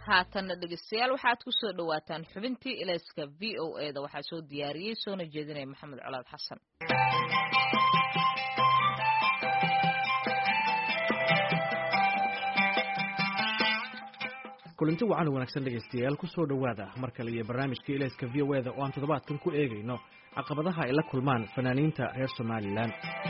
haatanna dhegeystayaal waxaad ku soo dhawaataan xubintii ilayska VOA da waxaa soo diyaariyey soona jeedinaya maxamed colaad xasan. kulanti wacan wanaagsan dhegeystayaal ku soo dhawaada mar kale iyo barnaamijka ilayska VOA da oo aan toddobaadkan ku eegayno caqabadaha ay la kulmaan fanaaniinta reer Somaliland.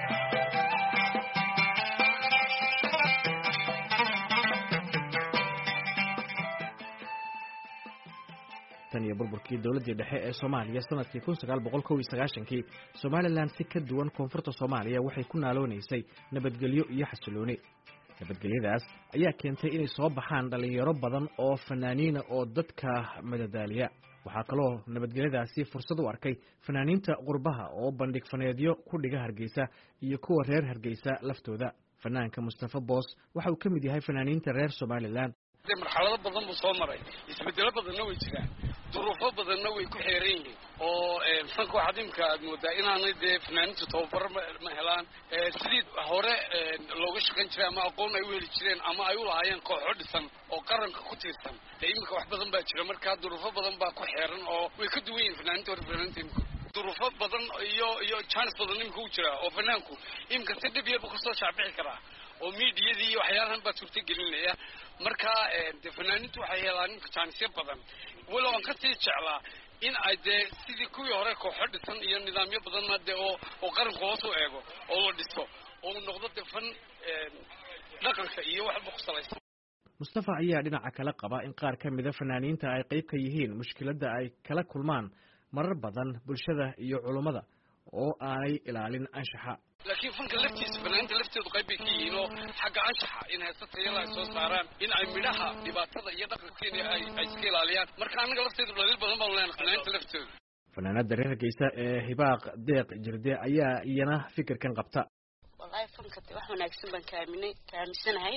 tan iyo burburkii dowladda dhexe ee Soomaaliya sanadkii 1991 Somaliland si ka duwan koonfurta Soomaaliya waxay ku naaloonaysay nabadgelyo iyo xasilooni. nabadgelyadaas ayaa keentay inay soo baxaan dhalinyaro badan oo fanaaniina oo dadka madadaaliya. waxaa kaloo nabadgelyadaasi fursad u arkay fanaaniinta qurbaha oo bandhig faneedyo ku dhiga Hargeysa iyo kuwa reer Hargeysa laftooda. fanaanka Mustafa Boos waxa uu ka mid yahay fanaaniinta reer Somaliland. marxalado badan buu soo maray, isbedelo badanna way jiraan, duruufo badanna way ku xeeran yihiin oo fanka waxaad imka aad moodaa inaanay dee fanaaniintu tababar ma helaan sidii hore looga shaqayn jiray ama aqoon ay u heli jireen ama ay u lahaayeen kooxo dhisan oo qaranka ku tiirsan. dee iminka wax badan baa jira, markaa duruufo badan baa ku xeeran oo way ka duwan yihiin fanaaniinta hore fanaaniinta imika. duruufo badan iyo chance badan imika u jira oo fanaanku imika si dhib yar buu kasoo shaacbixi karaa oo miidiyadii waxyaalahan baa suurta gelinaya. markaa dee fanaaniintu waxay helaan imika jaanisyo badan, walow aan kasii jeclaa in ay dee sidii kuwii hore kooxo dhisan iyo nidaamyo badanna dee oo qaranku hoos u eego oo la dhiso oo u noqdo dee fan dhaqanka iyo waxba ku salaysan. Mustafa ayaa dhinaca kale qaba in qaar ka mida fanaaniinta ay qayb ka yihiin mushkiladda ay kala kulmaan marar badan bulshada iyo culummada oo aanay ilaalin anshaxa. laakiin fanka laftiisa fanaaniinta lafteedu qayb bay ka yihiin oo xagga anshaxa in heesa tayada ay soo saaraan, in ay midhaha dhibaatada iyo dhaqankeena ay iska ilaaliyaan. marka annaga lafteedu dhaliil badan baan leenahay fanaaniinta laftooda. fanaanada reer Hargeysa ee Hibaaq Deeq Jirde ayaa iyana fikirkan qabta. wallahi fanka wax wanaagsan baan kaamisanahay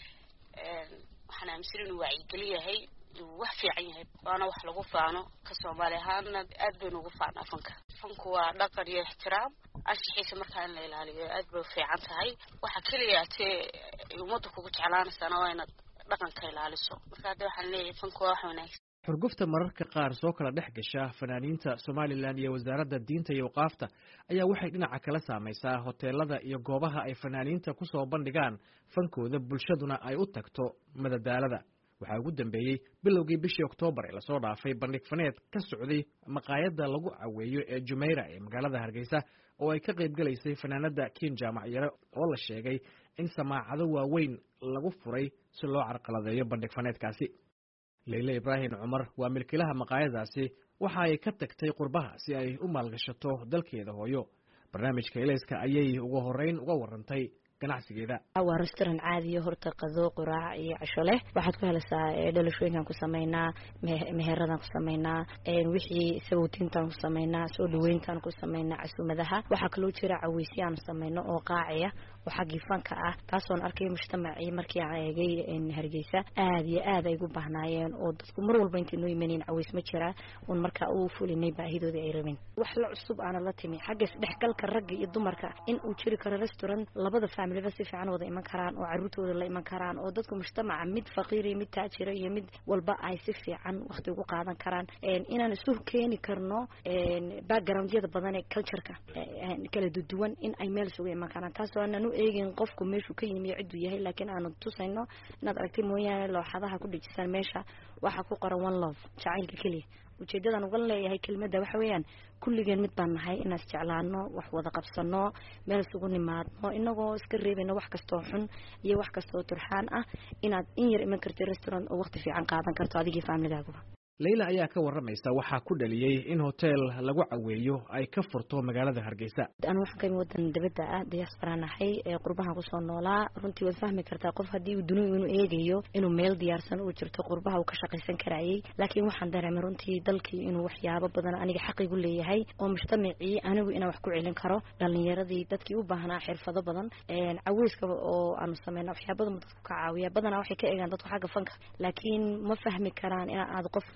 waxaan aaminsan inuu wacyigeliyahay wax fiican yahay waana wax lagu faano ka Soomaali ahaana aad baynu ugu faanaa fanku waa dhaqan iyo ixtiraam anshaxiisa markaa in la ilaaliyo aad bay fiican tahay. waxa kaliya ummadda kugu jeclaanaysaana waa inaad dhaqanka ilaaliso. marka hadda waxaan leeyahay fanku waa wax wanaagsan. xurgufta mararka qaar soo kala dhex gasha fanaaniinta Somaliland iyo wasaaradda diinta iyo waqaafta ayaa waxay dhinaca kala saamaysaa hoteelada iyo goobaha ay fanaaniinta ku soo bandhigaan fankooda bulshaduna ay u tagto madadaalada. waxaa ugu dambeeyey bilowgii bishii Oktoobar ee lasoo dhaafay bandhig faneed ka socday maqaayadda lagu caweeyo ee Jumeirah ee magaalada Hargeysa oo ay ka qayb galaysay fanaanada Kin Jaamac Yare oo la sheegay in samaacado waaweyn lagu furay si loo carqaladeeyo bandhig faneedkaasi. Leila Ibrahim Umar waa milkiilaha maqaayadaasi waxa ay ka tagtay qurbaha si ay u maalgashato dalkeeda hooyo. barnaamijka ilayska ayay ugu horeyn uga warantay ganacsigeeda. waa restaurant caadi horta qado quraac iyo casho leh. waxaad ku helaysaa dhalashooyinkan ku sameynaa, meherradan ku sameynaa, wixii sabootintan ku sameynaa, soo dhaweyntan ku sameynaa, casuumadaha. waxaa kaloo jira caweysiyaan sameyno oo qaaciya oo xagii fanka ah, taasoon arkay mujtamacii markii aan eegay Hargeysa aad iyo aad ay ugu baahnaayeen oo dadku mar walba intii noo yimaaneen caweys ma jira oo markaa uu fulinay baahidooda ay rabeen. wax la cusub aan la timi xagga isdhexgalka rag iyo dumarka in uu jiri karo restaurant labada family si fiican wada iman karaan oo caruurtooda la iman karaan oo dadku mujtamaca mid faqiir iyo mid taajir iyo mid walba ay si fiican waqti ugu qaadan karaan. inaan isu keeni karno background-yada badan ee culture-ka kala duwan in ay meel isugu iman karaan, taasoo aan u eegin qofku meeshuu ka yimi ciduu yahay, laakiin aanu tusayno inaad aragtay mooyaane looxadaha ku dhijisan meesha waxa ku qoran one love, jacaylka kaliya. ujeedadan uga leeyahay kelmadda waxa weeyaan kulligeen mid baan nahay inaan isjeclaano, wax wada qabsano, meel isugu nimaadno inagoo iska reebayno wax kastoo xun iyo wax kastoo turxaan ah, inaad in yar iman kartid restaurant oo waqti fiican qaadan karto adigii familygaaga. Leila ayaa ka waramaysa waxa ku dhaliyay in hotel lagu caweeyo ay ka furto magaalada Hargeysa. aan wax ka wadan dibadda ah diaspora nahay ee qurbaha ku soo noolaa. runtii waad fahmi kartaa qof hadii uu dunida inuu eegayo inuu meel diyaarsan u jirto qurbaha uu ka shaqaysan karayay, laakiin waxaan dareemay runtii dalkii inuu waxyaabo badan aniga xaqiigu leeyahay oo mujtamacii anigu inaan wax ku celin karo, dhalinyaradii dadkii u baahnaa xirfado badan caweyska oo aanu sameeyno waxyaabo badan dadku ka caawiya badanaa waxay ka eegaan dadku xagga fanka, laakiin ma fahmi karaan in aad qof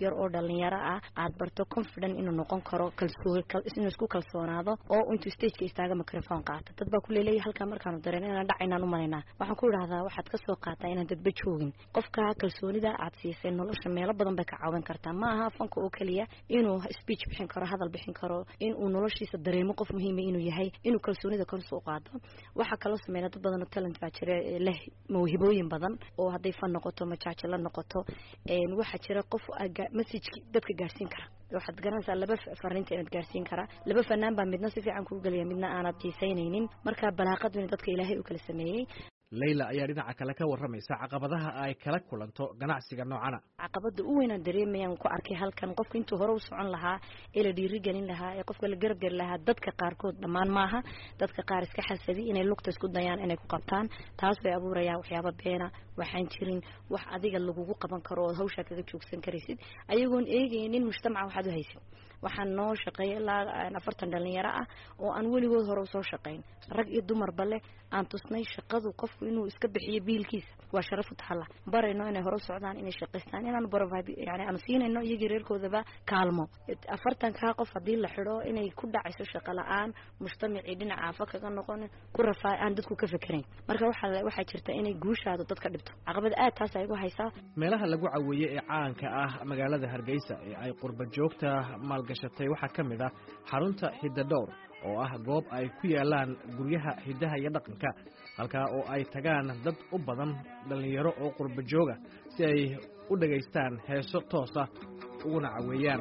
yar oo dhalinyaro ah aad barto confident inuu noqon karo inuu isku kalsoonaado oo intuu stage-ka istaaga microphone qaato dad baa ku leeyahay halka markaanu dareen inaan dhacaynaan u malaynaa waxaan ku idhaahdaa waxaad ka soo qaataa inaan dadba joogin qofka kalsoonida aad siisay nolosha meelo badan bay ka caawin kartaa ma aha fanka oo kaliya inuu speech bixin karo hadal bixin karo inuu noloshiisa dareemo qof muhiim inuu yahay inuu kalsoonida kor soo qaado waxa kala sameeyay dad badan oo talent baa jira leh mawhibooyin badan oo haday fan noqoto majaaji la noqoto waxa jira qof message dadka gaarsiin kara waxaad garanaysaa laba fariinta inaad gaarsiin kara laba fanaan baa midna si fiican ku galaya midna aanad tiisaynaynin marka balaaqadu in dadka ilaahay u kala sameeyay Layla ayaa dhinaca kale ka waramaysa caqabadaha ay kala kulanto ganacsiga noocana caqabada u weyn aan dareemayaan ku arkay halkan qofka intuu hore u socon lahaa ee la dhiirigelin lahaa ee qofka la garab geli lahaa dadka qaarkood dhamaan maaha dadka qaar iska xasadi inay lugta isku dayaan inay ku qabtaan taas way abuurayaan waxyaabo beena waxaan jirin wax adiga lagugu qaban karo oo hawsha kaga joogsan karaysid ayagoon eegaynin mujtamaca waxaad u haysid waxaan noo shaqeeyay ilaa 40 dhalinyaro ah oo aan weligood hore u soo shaqeyn rag iyo dumar bale aan tusnay shaqadu qofku inuu iska bixiyo biilkiisa waa sharaf u taxalla barayno inay hore u socdaan inay shaqeystaan inaan provide yani aan siinayno iyaga reerkoodaba kaalmo 40 ka qof hadii la xiro inay ku dhacayso shaqo la'aan mujtamaci dhinaca afa kaga noqon ku rafaa aan dadku ka fikirayn marka waxa jirta inay guushaadu dadka dhibto caqabad aad taas ay ugu haysaa meelaha lagu caweeyay ee caanka ah magaalada Hargeysa ee ay qurba joogta maalgashatay waxa kamid ah xarunta Hidadowr oo ah goob ay ku yaalaan guryaha hidaha iyo dhaqanka halka oo ay tagaan dad u badan dhalinyaro oo qurba jooga si ay u dhageystaan heeso toos ah uguna caweeyaan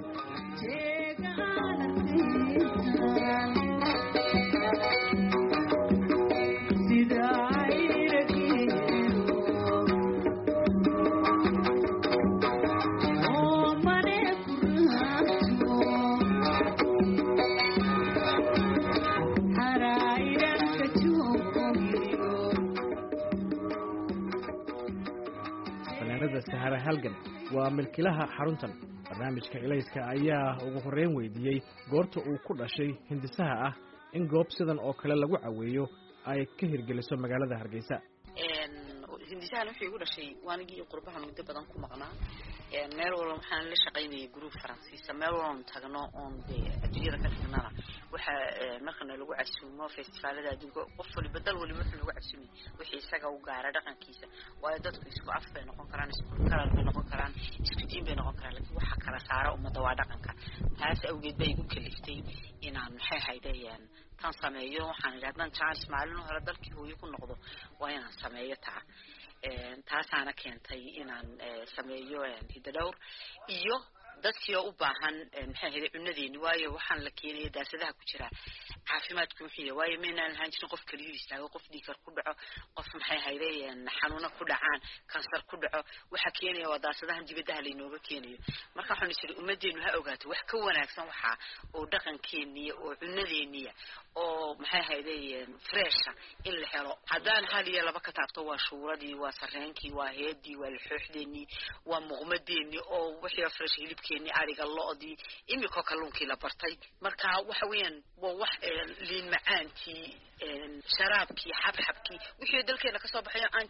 Sahara Halgan waa milkiilaha xaruntan barnaamijka ilayska ayaa ugu horeyn weydiiyay goorta uu ku dhashay hindisaha ah in goob sidan oo kale lagu caweeyo ay ka hirgeliso magaalada Hargeysa hindisahan wuxuu igu dhashay waanigii qurbahan muddo badan ku maqnaa meel walba waxaan la shaqaynayay group Faransiis meel walba tagno on adduunyada ka tirnaa waxa markana lagu casuumo festivaalada adduunka qof waliba dal waliba wuxuu lagu casuumay wixii isaga u gaara dhaqankiisa waa dadku isku af bay noqon karaan isku kala bay noqon karaan isku diin bay noqon karaan laakiin waxa kala saara umada waa dhaqanka taas awgeed bay igu kaliftay inaan maxay haydayaan tan sameeyo waxaan ilaadan chance maalin hore dalkii hooyo ku noqdo waa inaan sameeyo taasana keentay inaan sameeyo Hidadowr iyo dadkii u baahan maxay ahayd cunadeeni waayo waxaan la keenay daasadaha ku jira caafimaadku wixii waayo meenan lahayn jirin qof kaliya istaago qof dhiikar ku dhaco qof maxay ahayd xanuuna ku dhacaan kansar ku dhaco waxa keenaya waa daasadahan dibadaha la inooga keenayo marka waxaan isii umadeenu ha ogaato wax ka wanaagsan waxa oo dhaqankeeni oo cunadeeni oo maxay ahayd fresh in la helo hadaan hal iyo laba ka taabto waa shuuradii waa sareenkii waa heedii waa lixooxdeeni waa muqmadeeni oo wixii fresh hilibkeeni ariga lo'dii imiko kalluunkii la bartay marka waxa weeyaan waa wax liin macaantii sharaabkii xabxabkii wixii dalkeena ka soo baxay aan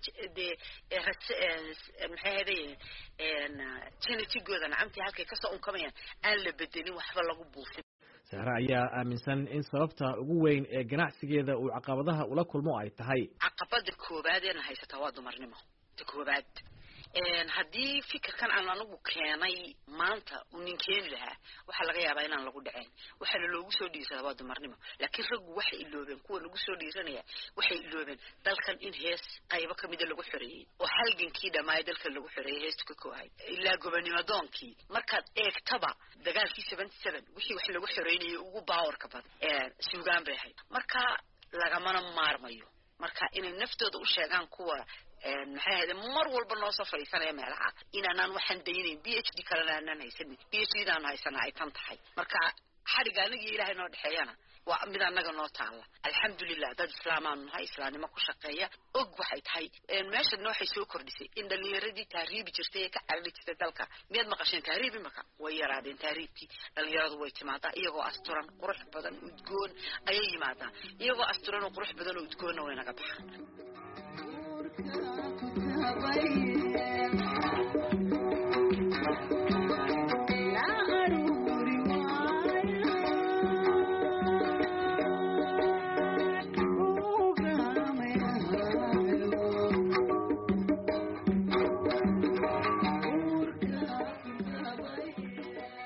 maxay ahayd geneticooda nacamtii halkay ka soo unkamayaan aan la bedelin waxba lagu buufin Sahara ayaa aaminsan in sababta ugu weyn ee ganacsigeeda uu caqabadaha ula kulmo ay tahay caqabada koobaad ee haysataa waa dumarnimo koobaad haddii fikirkan aan anagu keenay maanta uu ninkeeni lahaa waxa laga yaabaa inaan lagu dhaceen waxa loogu soo dhiirsada waa dumarnimo laakiin raggu waxay iloobeen kuwa lagu soo dhiiranaya waxay iloobeen dalkan in hees qaybo kamid lagu xoreeyay oo halgankii dhamaay dalkan lagu xoreeyay heestu ka koohay ilaa gobonimo doonkii markaad eegtaba dagaalkii 77 wixii wax lagu xoreeyay ugu baawarka badan suugaan bay ahayd marka lagamana maarmayo marka inay naftooda u sheegaan kuwa maxay ahayd mar walba noo soo fariisanaya meelaha inaan waxaan daynayn PhD kala aanan haysan PhD daan haysana ay tan tahay marka xariga aniga ilaahay noo dhaxeeyana waa mid anaga noo taala alxamdulillah dad islaamaan nahay islaanimo ku shaqeeya og waxay tahay meesha noo waxay soo kordhisay in dhalinyaradii taariibi jirtay ka carari jirtay dalka mid maqashin taariibi maka way yaraadeen taariibkii dhalinyaradu way timaadaa iyagoo asturan qurux badan udgoon ayay yimaadaan iyagoo asturan oo qurux badan oo udgoon way naga baxaan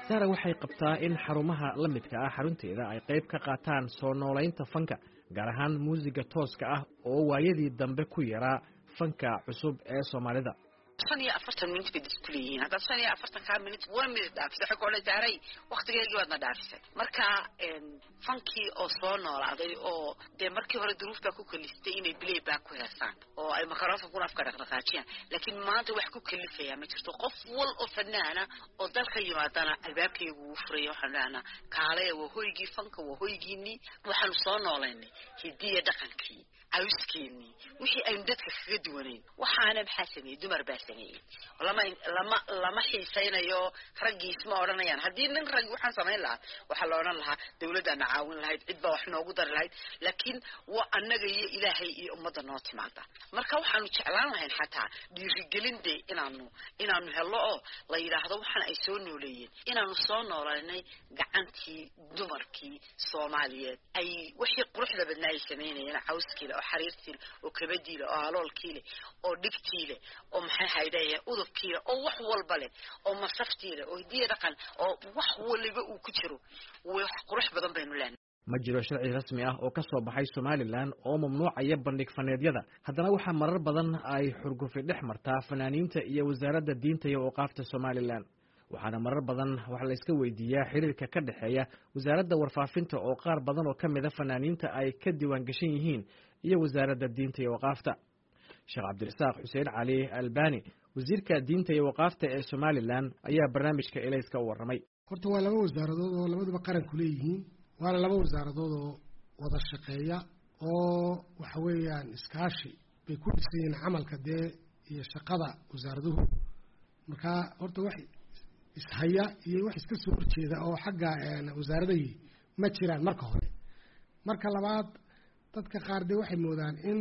sara waxay qabtaa in xarumaha la midka ah xarunteeda ay qayb ka qaataan soo noolaynta fanka gaar ahaan muusiga tooska ah oo waayadii dambe ku yaraa fanka cusub ee Soomaalida 45 minute bay isku leeyihiin hada 45 minute 1 minute dhaafisay waxa koola jaaray waqtigeedii waadna dhaafisay marka funky oo soo noolaaday oo de markii hore duruufta ku kalistay inay playback ku heesaan oo ay microphone ku afka dhaqdhaqaajiyaan laakiin maanta wax ku kalifaya ma jirto qof wal oo fanaana oo dalka yimaadana albaabkeegu uu furay waxaana kaalay waa hoygii funka waa hoygiini waxaan soo noolaynay hidiya dhaqankii awskeeni wixii ay dadka kaga duwaneen waxaana maxasamay dumar baasamay lama xiisaynayo ragiis ma oranayaan hadii nin rag waxaan sameyn lahaa waxa la oran lahaa dawladda nacaawin lahayd cid baa wax noogu dar lahayd laakiin waa annaga iyo ilaahay iyo ummadda noo timaada marka waxaanu jeclaan lahayn xataa dhiirigelinde inaanu helo oo la yiraahdo waxaan ay soo nooleeyeen inaanu soo noolaynay gacantii dumarkii Soomaaliyeed ay wixii quruxda badnaa ay sameynayeen cawskiila oo xariirtiila oo kabadiila oo aloolkiila oo dhigtiila oo maxay hayday udubkiila oo wax walba leh oo masaftiila oo diya dhaqan oo wax waliba uu ku jiro wax qurux badan baynu leenahay ma jiro sharci rasmi ah oo ka soo baxay Somaliland oo mamnuucaya bandhig faneedyada haddana waxa marar badan ay xurgufi dhex martaa fanaaniinta iyo wasaaradda diinta iyo awqaafta Somaliland waxaana marar badan wax la iska weydiiyaa xiriirka ka dhaxeeya wasaaradda warfaafinta oo qaar badan oo kamid ah fanaaniinta ay ka diiwaan gashan yihiin iyo wasaaradda diinta iyo awqaafta Sheekh Cabdirasaaq Xuseen Cali Albani wasiirka diinta iyo awqaafta ee Somaliland ayaa barnaamijka Ilayska u waramay horta waa laba wasaaradood oo labaduba qaran ku leeyihiin waana laba wasaaradood oo wada shaqeeya oo waxa weeyaan iskaashi bay ku dhisan yihiin camalka iyo shaqada wasaaraduhu marka horta wax ishaya iyo wax iska soo horjeeda oo xagga wasaaradii ma jiraan marka hore marka labaad dadka qaar waxay moodaan in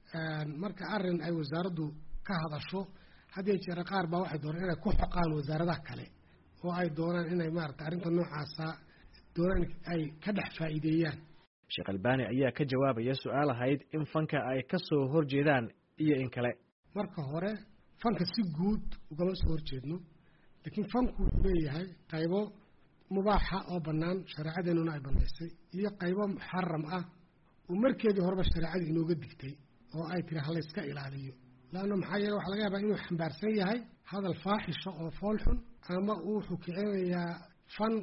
marka arin ay wasaaraddu ka hadasho hadii jeer qaar baa waxay doonaan inay ku xoqaan wasaaradaha kale oo ay doonaan inay maarta arinta noocaasa doonaan ay ka dhex faa'iideeyaan Sheekh Albani ayaa ka jawaabaya su'aal ahayd in fanka ay ka soo horjeedaan iyo in kale marka hore fanka si guud ugama soo horjeedno laakiin fanku leeyahay qaybo mubaaxa oo banaan shariicadeennuna ay banaysay iyo qaybo muharram ah oo markeedii horeba shariicadu inooga digtay oo ay tiri hal iska ilaaliyo laana maxaa yeelay waxa laga yaabaa inuu xambaarsan yahay hadal faaxisho oo foolxun ama uu xukicinayaa fan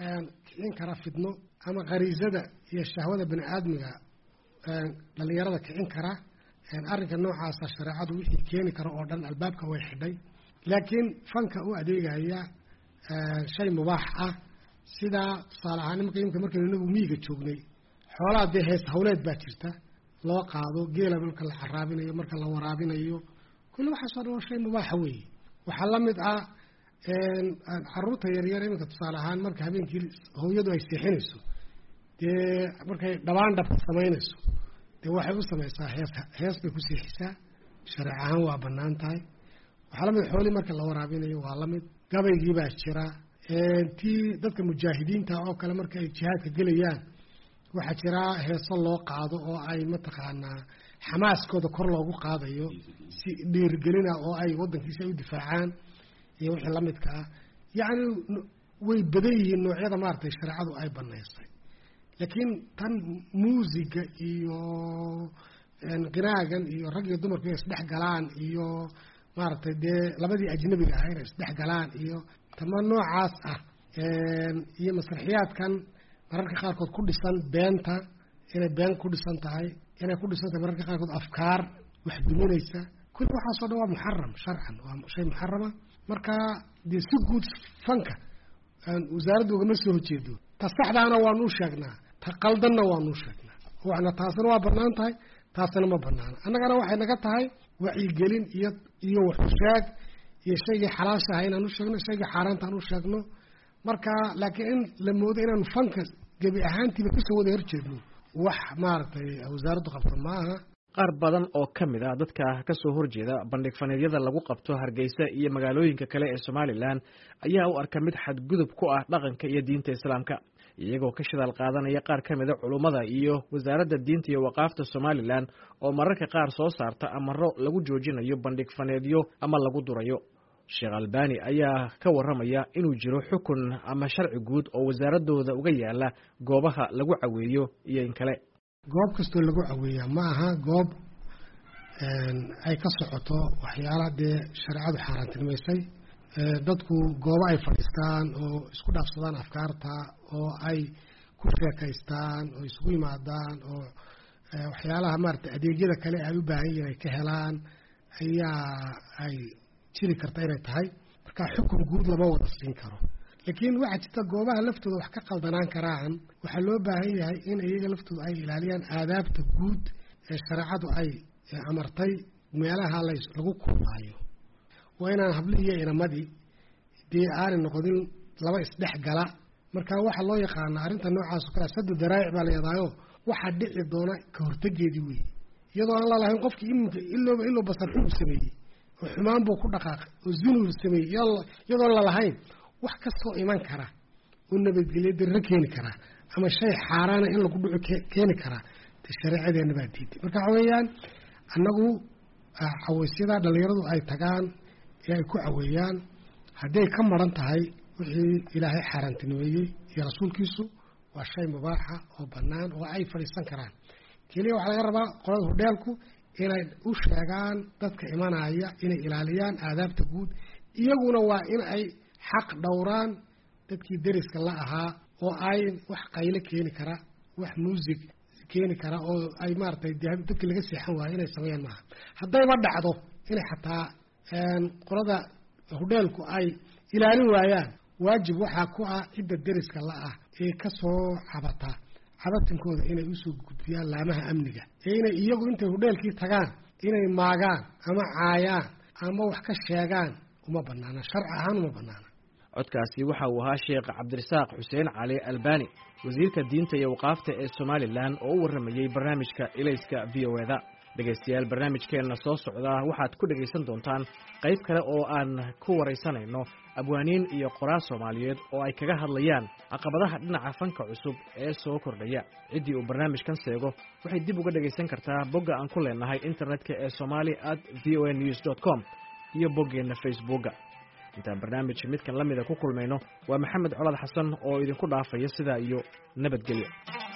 kicin kara fidno ama qariisada iyo shahwada bani aadmiga dhalinyarada kicin kara arrinka noocaasa shariicadu wixii keeni kara oo dhan albaabka way xidhay laakiin fanka u adeegaya shay mubaax ah sida tusaale ahaan markaynu inagu miyiga joognay xoolaha dee hees hawleed baa jirta loo qaado geela marka la xaraabinayo marka la waraabinayo kulli waxaasoo dhan waa shay mubaaxa weeye waxaa la mid ah caruurta yaryar iminka tusaale ahaan marka habeenkii hooyadu ay seexinayso dee markay dhabaan dhabka samaynayso dee waxay u samaysaa hees bay ku seexisaa sharci ahaan waa bannaan tahay waxaa la mid xoolii marka la waraabinayo waa la mid gabaygii baa jira tii dadka mujaahidiinta oo kale marka ay jihaadka gelayaan waxaa jira heeso loo qaado oo ay mataqaanaa xamaaskooda kor loogu qaadayo si dhiirigelina oo ay waddankiisa ay u difaacaan iyo wixii la midka ah yacni way badan yihiin noocyada maaragtay shareecadu ay banaysay laakiin tan muusiga iyo qiraagan iyo rag iyo dumarku inay isdhex galaan iyo maaragtay dee labadii ajnabiga ah inay isdhex galaan iyo tama noocaas ah iyo masraxiyaadkan mararka qaarkood ku dhisan beenta inay been ku dhisan tahay inay ku dhisan tahay mararka qaarkood afkaar wax duminaysa kulli waxaasoo dhan waa muxaram sharcan waa shay muxarama marka dee si guud fanka wasaaradda ugama soo horjeedo ta saxdaana waanu sheegnaa ta qaldanna waanu sheegnaa waxna taasina waa bannaan tahay taasina ma bannaana annagana waxay naga tahay wacyigelin iyo waxusheeg iyo shaygii xalaasha aha inaan u sheegno shaygii xaaraanta aan u sheegno marka laakiin in la moodo inaanu fanka gebi ahaantiiba kasoo wada horjeedno wax maaragtay wasaaraddu qabto ma aha qaar badan oo ka mid ah dadka ka soo horjeeda bandhig faneedyada lagu qabto Hargeysa iyo magaalooyinka kale ee Somaliland ayaa u arka mid xadgudub ku ah dhaqanka iyo diinta Islaamka iyagoo ka shidaal qaadanaya qaar ka mid ah culimada iyo wasaaradda diinta iyo waqaafta Somaliland oo mararka qaar soo saarta amaro lagu joojinayo bandhig faneedyo ama lagu durayo sheekh albani ayaa ka warramaya inuu jiro xukun ama sharci guud oo wasaaradooda uga yaala goobaha lagu caweeyo iyo in kale. goob kastoo lagu caweeyaa ma aha goob ay ka socoto waxyaalaha dee shareecadu xaaraantinimaysay. dadku goobo ay fadhiistaan oo isku dhaafsadaan afkaarta oo ay ku sheekaystaan oo isugu yimaadaan oo waxyaalaha maaragtay adeegyada kale ay u baahan yihiin ay ka helaan ayaa ay jiri karta inay tahay. marka xukun guud lama wada siin karo, laakiin waxaa jirta goobaha laftooda wax ka qaldanaan karaan. waxaa loo baahan yahay in iyaga laftooda ay ilaaliyaan aadaabta guud ee shareecadu ay amartay. meelaha lagu kulmaayo waa inaan hablihii iyo inamadii dee aanay noqonin laba isdhex gala. marka waxaa loo yaqaanaa arrinta noocaas oo kale sadu daraa'ic baa la yidhaahdo waxaa dhici doona ka hortegeedii weeye, iyadoo aan lalahayn qofkii iminka iloo basar xun u sameeyey oo xumaan buu ku dhaqaaqay oo zinu sameeyey iyadoon lalahayn wax kastoo iman kara oo nabadgelyo darro keeni karaa ama shay xaaraana in lagu dhuco keeni karaa de shareecadeena baa diiday. marka waxa weeyaan annagu cawaysyada dhalinyaradu ay tagaan ee ay ku caweeyaan hadday ka maran tahay wixii ilaahay xaaraantinimeeyey iyo rasuulkiisu waa shay mubaaxa oo bannaan oo ay fadhiisan karaan. keliya waxaa laga rabaa qolada hudheelku inay u sheegaan dadka imanaya inay ilaaliyaan aadaabta guud. iyaguna waa in ay xaq dhowraan dadkii deriska la ahaa oo ay wax qayle keeni kara wax muusig keeni kara oo ay maaragtay dadkii laga seexan waayo inay sameeyaan maaha. haddayba dhacdo inay xataa qolada hudheelku ay ilaalin waayaan, waajib waxaa ku ah cidda deriska la ah ee kasoo cabata cabatinkooda inay usoo gudbiyaan laamaha amniga, ee inay iyagu intay hudheelkii tagaan inay maagaan ama caayaan ama wax ka sheegaan uma banaana, sharci ahaan uma banaana. codkaasi waxa uu ahaa sheekh cabdirasaaq xuseen cali albani, wasiirka diinta iyo waqaafta ee Somaliland oo u warramayay barnaamijka ilayska VOA-da. dhegaystayaal, barnaamijkeena soo socda waxaad ku dhagaysan doontaan qayb kale oo aan ku waraysanayno abwaaniin iyo qoraal Soomaaliyeed oo ay kaga hadlayaan caqabadaha dhinaca fanka cusub ee soo kordhaya. ciddii uu barnaamijkan seego waxay dib uga dhagaysan kartaa bogga aan ku leenahay internetka ee somali@voanews.com iyo boggeena Facebooka. intaan barnaamij midkan lamida ku kulmayno waa Maxamed Colad Xasan oo idinku dhaafaya sidaa iyo nabadgelyo.